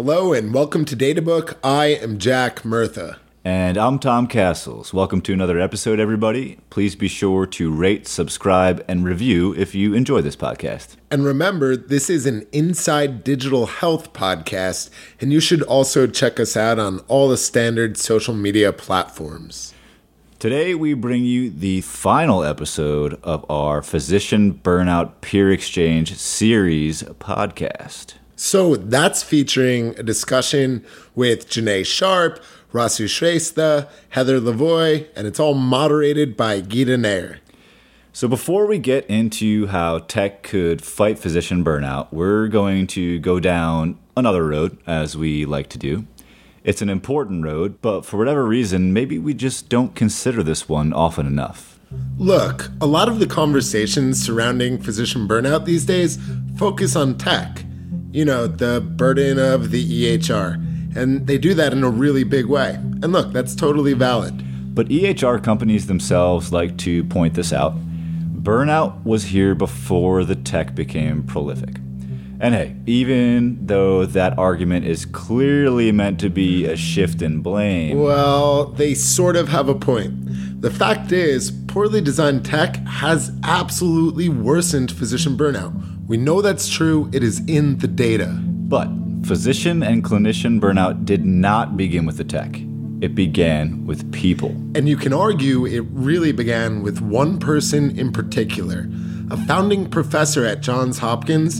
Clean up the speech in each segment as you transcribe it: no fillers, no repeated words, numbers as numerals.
Hello and welcome to Databook. I am Jack Murtha. And I'm Tom Castles. Welcome to another episode, everybody. Please be sure to rate, subscribe, and review if you enjoy this podcast. And remember, this is an Inside Digital Health podcast, and you should also check us out on all the standard social media platforms. Today, we bring you the final episode of our Physician Burnout Peer Exchange series podcast. So that's featuring a discussion with Janae Sharp, Rasu Shrestha, Heather Lavoie, and it's all moderated by Geeta Nair. So before we get into how tech could fight physician burnout, we're going to go down another road, as we like to do. It's an important road, but for whatever reason, maybe we just don't consider this one often enough. Look, a lot of the conversations surrounding physician burnout these days focus on tech. You know, the burden of the EHR. And they do that in a really big way. And look, that's totally valid. But EHR companies themselves like to point this out. Burnout was here before the tech became prolific. And hey, even though that argument is clearly meant to be a shift in blame... Well, they sort of have a point. The fact is, poorly designed tech has absolutely worsened physician burnout. We know that's true. It is in the data. But physician and clinician burnout did not begin with the tech. It began with people. And you can argue it really began with one person in particular, a founding professor at Johns Hopkins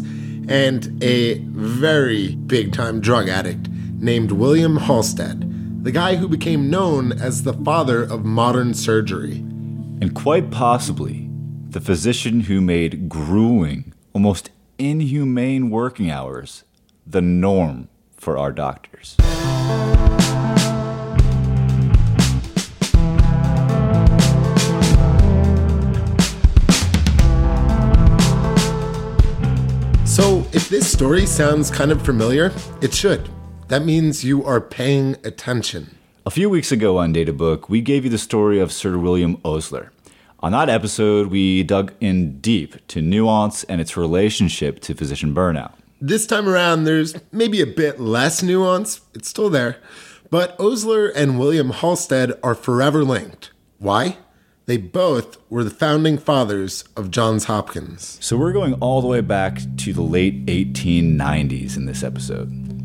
and a very big-time drug addict named William Halsted, the guy who became known as the father of modern surgery. And quite possibly, the physician who made grueling, almost inhumane working hours the norm for our doctors. So, if this story sounds kind of familiar, it should. That means you are paying attention. A few weeks ago on Databook, we gave you the story of Sir William Osler. On that episode, we dug in deep to nuance and its relationship to physician burnout. This time around, there's maybe a bit less nuance. It's still there. But Osler and William Halsted are forever linked. Why? They both were the founding fathers of Johns Hopkins. So we're going all the way back to the late 1890s in this episode.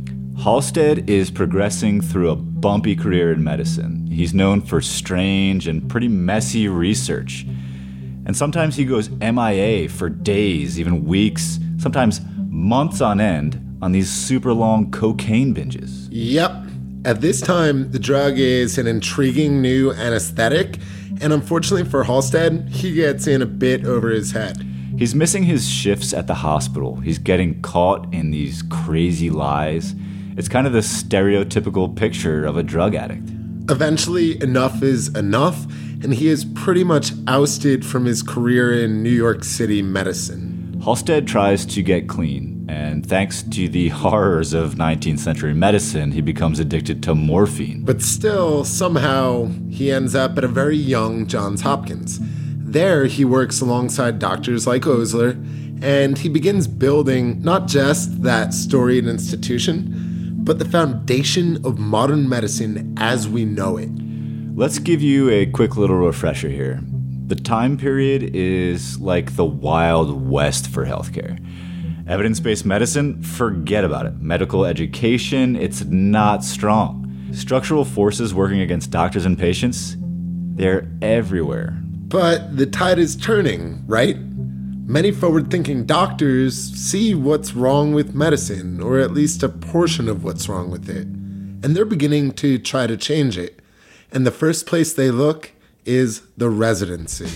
Halsted is progressing through a bumpy career in medicine. He's known for strange and pretty messy research. And sometimes he goes MIA for days, even weeks, sometimes months on end on these super long cocaine binges. Yep. At this time, the drug is an intriguing new anesthetic, and unfortunately for Halsted, he gets in a bit over his head. He's missing his shifts at the hospital. He's getting caught in these crazy lies. It's kind of the stereotypical picture of a drug addict. Eventually, enough is enough, and he is pretty much ousted from his career in New York City medicine. Halsted tries to get clean, and thanks to the horrors of 19th century medicine, he becomes addicted to morphine. But still, somehow, he ends up at a very young Johns Hopkins. There, he works alongside doctors like Osler, and he begins building not just that storied institution, but the foundation of modern medicine as we know it. Let's give you a quick little refresher here. The time period is like the Wild West for healthcare. Evidence-based medicine, forget about it. Medical education, it's not strong. Structural forces working against doctors and patients, they're everywhere. But the tide is turning, right? Many forward-thinking doctors see what's wrong with medicine, or at least a portion of what's wrong with it. And they're beginning to try to change it. And the first place they look is the residency.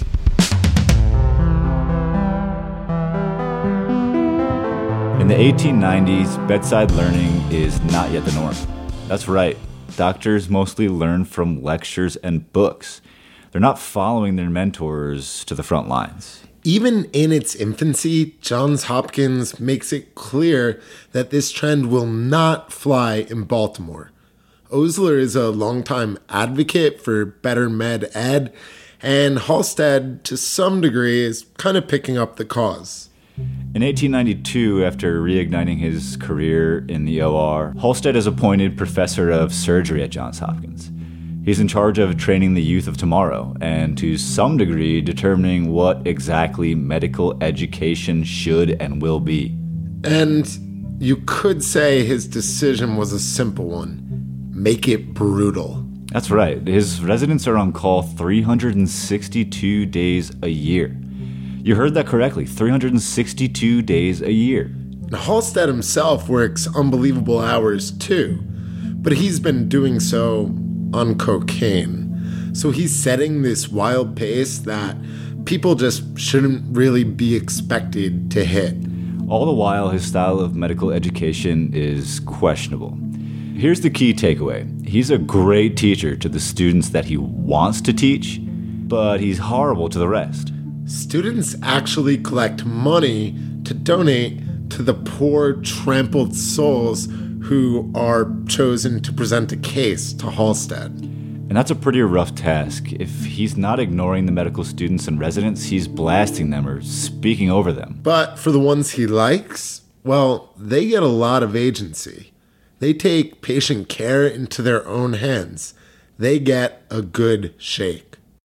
In the 1890s, bedside learning is not yet the norm. That's right. Doctors mostly learn from lectures and books. They're not following their mentors to the front lines. Even in its infancy, Johns Hopkins makes it clear that this trend will not fly in Baltimore. Osler is a longtime advocate for better med ed, and Halsted, to some degree, is kind of picking up the cause. In 1892, after reigniting his career in the OR, Halstead is appointed professor of surgery at Johns Hopkins. He's in charge of training the youth of tomorrow and, to some degree, determining what exactly medical education should and will be. And you could say his decision was a simple one. Make it brutal. That's right. His residents are on call 362 days a year. You heard that correctly, 362 days a year. Now, Halstead himself works unbelievable hours too, but he's been doing so on cocaine. So he's setting this wild pace that people just shouldn't really be expected to hit. All the while, his style of medical education is questionable. Here's the key takeaway. He's a great teacher to the students that he wants to teach, but he's horrible to the rest. Students actually collect money to donate to the poor, trampled souls who are chosen to present a case to Halstead. And that's a pretty rough task. If he's not ignoring the medical students and residents, he's blasting them or speaking over them. But for the ones he likes, well, they get a lot of agency. They take patient care into their own hands. They get a good shake.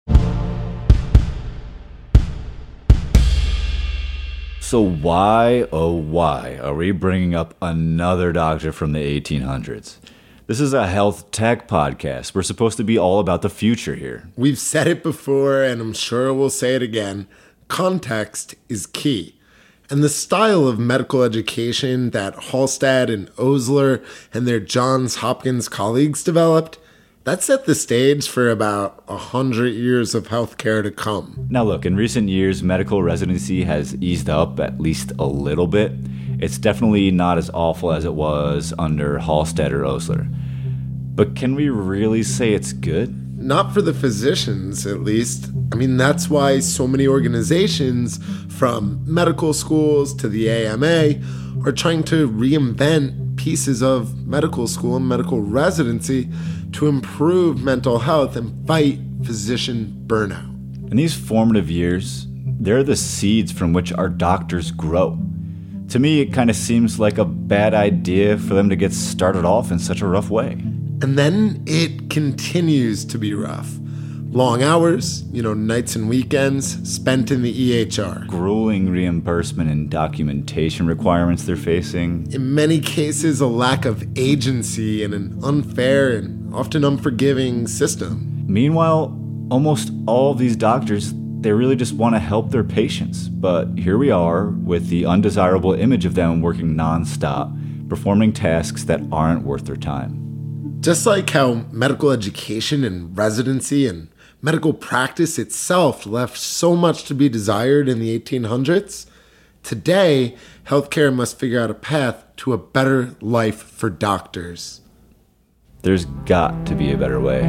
So why, oh why, are we bringing up another doctor from the 1800s? This is a health tech podcast. We're supposed to be all about the future here. We've said it before, and I'm sure we'll say it again. Context is key. And the style of medical education that Halstead and Osler and their Johns Hopkins colleagues developed, that set the stage for about 100 years of healthcare to come. Now look, in recent years, medical residency has eased up at least a little bit. It's definitely not as awful as it was under Halstead or Osler. But can we really say it's good? Not for the physicians, at least. I mean, that's why so many organizations, from medical schools to the AMA, are trying to reinvent pieces of medical school and medical residency to improve mental health and fight physician burnout. In these formative years, they're the seeds from which our doctors grow. To me, it kind of seems like a bad idea for them to get started off in such a rough way. And then it continues to be rough. Long hours, nights and weekends spent in the EHR. Grueling reimbursement and documentation requirements they're facing. In many cases, a lack of agency and an unfair and often unforgiving system. Meanwhile, almost all of these doctors, they really just want to help their patients. But here we are with the undesirable image of them working nonstop, performing tasks that aren't worth their time. Just like how medical education and residency and medical practice itself left so much to be desired in the 1800s, today, healthcare must figure out a path to a better life for doctors. There's got to be a better way.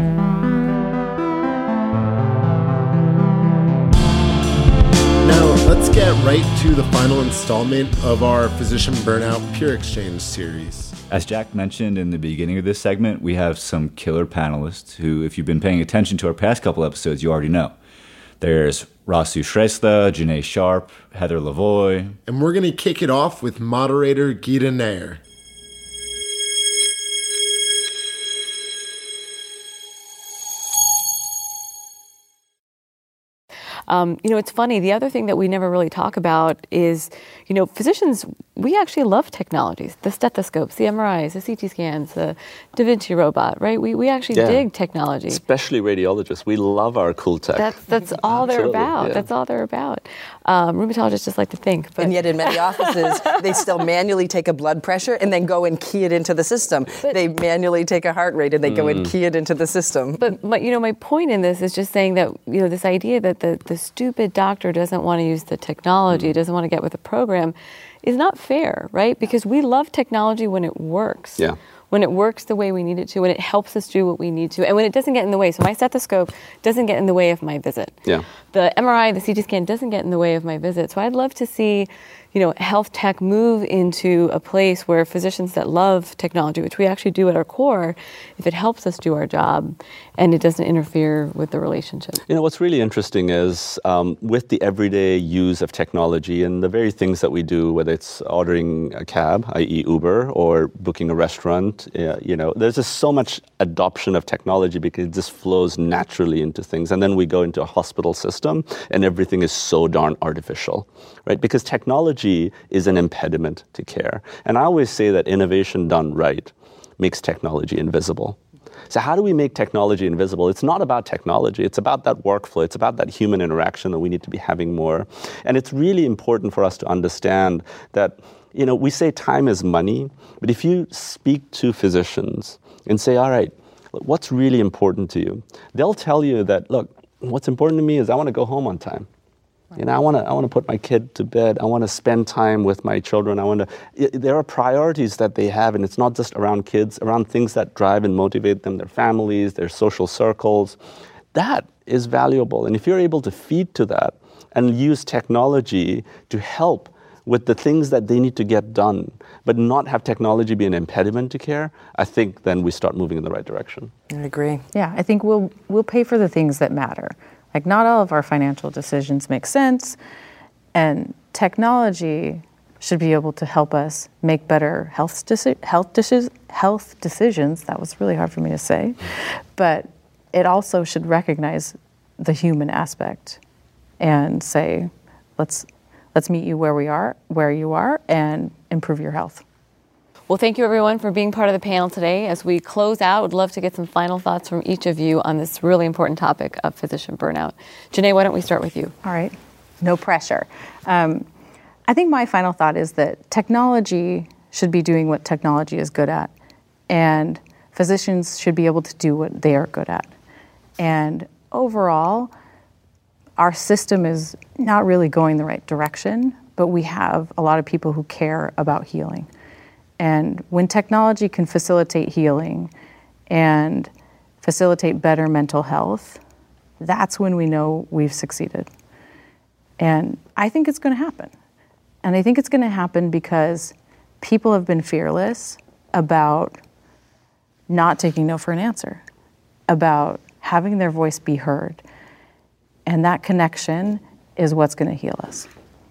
Now, let's get right to the final installment of our Physician Burnout Peer Exchange series. As Jack mentioned in the beginning of this segment, we have some killer panelists who, if you've been paying attention to our past couple episodes, you already know. There's Rasu Shrestha, Janae Sharp, Heather Lavoie. And we're going to kick it off with moderator Gita Nair. It's funny. The other thing that we never really talk about is, physicians, we actually love technologies, the stethoscopes, the MRIs, the CT scans, the Da Vinci robot, right? We actually dig technology. Especially radiologists. We love our cool tech. That's all they're about. Yeah. That's all they're about. Rheumatologists just like to think. And yet in many offices, they still manually take a blood pressure and then go and key it into the system. They manually take a heart rate and they go and key it into the system. But my point in this is just saying that, this idea that the stupid doctor doesn't want to use the technology, doesn't want to get with the program, is not fair, right? Because we love technology when it works. Yeah. When it works the way we need it to, when it helps us do what we need to, and when it doesn't get in the way. So my stethoscope doesn't get in the way of my visit. Yeah. The MRI, the CT scan doesn't get in the way of my visit. So I'd love to see, health tech move into a place where physicians that love technology, which we actually do at our core, if it helps us do our job and it doesn't interfere with the relationship. What's really interesting is with the everyday use of technology and the very things that we do, whether it's ordering a cab, i.e. Uber, or booking a restaurant, there's just so much adoption of technology because it just flows naturally into things. And then we go into a hospital system and everything is so darn artificial, right? Because technology is an impediment to care. And I always say that innovation done right makes technology invisible. So how do we make technology invisible? It's not about technology. It's about that workflow. It's about that human interaction that we need to be having more. And it's really important for us to understand that, we say time is money, but if you speak to physicians and say, all right, what's really important to you? They'll tell you that, look, what's important to me is I want to go home on time. I want to put my kid to bed. I want to spend time with my children. There are priorities that they have, and it's not just around kids, around things that drive and motivate them, their families, their social circles. That is valuable. And if you're able to feed to that and use technology to help with the things that they need to get done, but not have technology be an impediment to care, I think then we start moving in the right direction. I agree. Yeah, I think we'll pay for the things that matter. Like, not all of our financial decisions make sense, and technology should be able to help us make better health decisions. That was really hard for me to say. But it also should recognize the human aspect and say, let's meet you where you are, and improve your health. Well, thank you, everyone, for being part of the panel today. As we close out, I'd love to get some final thoughts from each of you on this really important topic of physician burnout. Janae, why don't we start with you? All right. No pressure. I think my final thought is that technology should be doing what technology is good at, and physicians should be able to do what they are good at. And overall, our system is not really going the right direction, but we have a lot of people who care about healing. And when technology can facilitate healing and facilitate better mental health, that's when we know we've succeeded. And I think it's going to happen. And I think it's going to happen because people have been fearless about not taking no for an answer, about having their voice be heard. And that connection is what's going to heal us.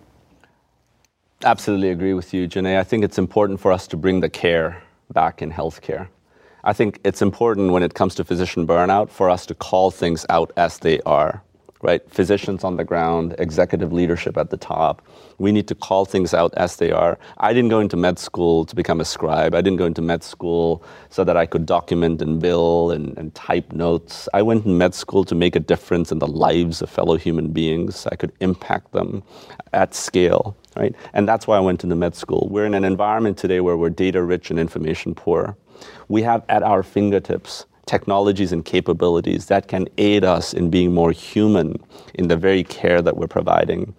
Absolutely agree with you, Janae. I think it's important for us to bring the care back in healthcare. I think it's important when it comes to physician burnout for us to call things out as they are, right? Physicians on the ground, executive leadership at the top. We need to call things out as they are. I didn't go into med school to become a scribe. I didn't go into med school so that I could document and bill and type notes. I went in med school to make a difference in the lives of fellow human beings. I could impact them at scale, right? And that's why I went into med school. We're in an environment today where we're data rich and information poor. We have at our fingertips technologies and capabilities that can aid us in being more human in the very care that we're providing.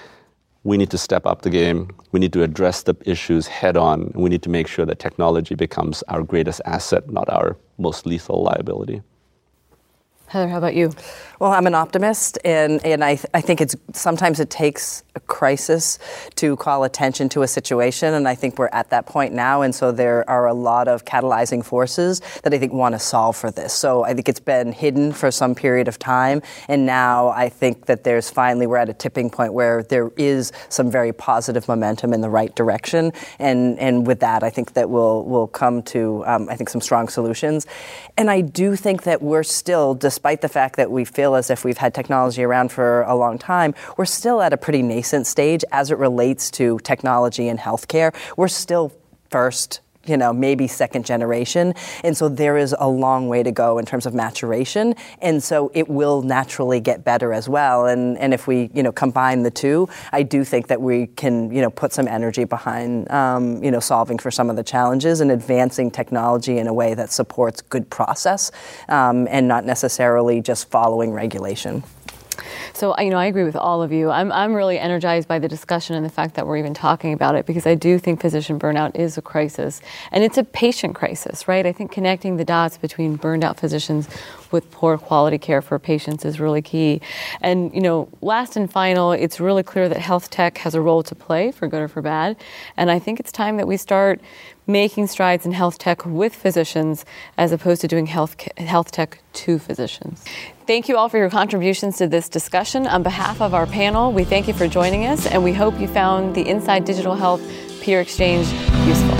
We need to step up the game. We need to address the issues head on. We need to make sure that technology becomes our greatest asset, not our most lethal liability. Heather, how about you? Well, I'm an optimist, and I think sometimes it takes a crisis to call attention to a situation, and I think we're at that point now, and so there are a lot of catalyzing forces that I think want to solve for this. So I think it's been hidden for some period of time, and now I think that we're at a tipping point where there is some very positive momentum in the right direction, and with that, I think that we'll come to, I think, some strong solutions. And I do think that we're still, despite the fact that we feel as if we've had technology around for a long time, we're still at a pretty nascent stage as it relates to technology in healthcare. We're still first, maybe second generation. And so there is a long way to go in terms of maturation. And so it will naturally get better as well. And if we, combine the two, I do think that we can, put some energy behind, solving for some of the challenges and advancing technology in a way that supports good process and not necessarily just following regulation. So, I agree with all of you. I'm really energized by the discussion and the fact that we're even talking about it, because I do think physician burnout is a crisis, and it's a patient crisis, right? I think connecting the dots between burned out physicians with poor quality care for patients is really key. And, last and final, it's really clear that health tech has a role to play, for good or for bad. And I think it's time that we start making strides in health tech with physicians as opposed to doing health tech to physicians. Thank you all for your contributions to this discussion. On behalf of our panel, we thank you for joining us, and we hope you found the Inside Digital Health Peer Exchange useful.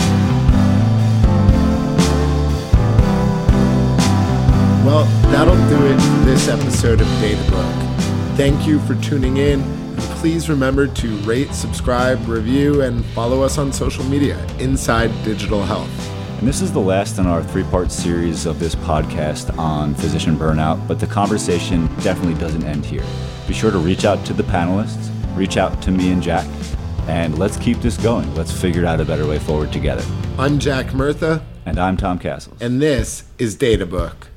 Well, that'll do it for this episode of DataBook. Thank you for tuning in. And please remember to rate, subscribe, review, and follow us on social media, Inside Digital Health. And this is the last in our 3-part series of this podcast on physician burnout, but the conversation definitely doesn't end here. Be sure to reach out to the panelists, reach out to me and Jack, and let's keep this going. Let's figure out a better way forward together. I'm Jack Murtha. And I'm Tom Castles. And this is DataBook.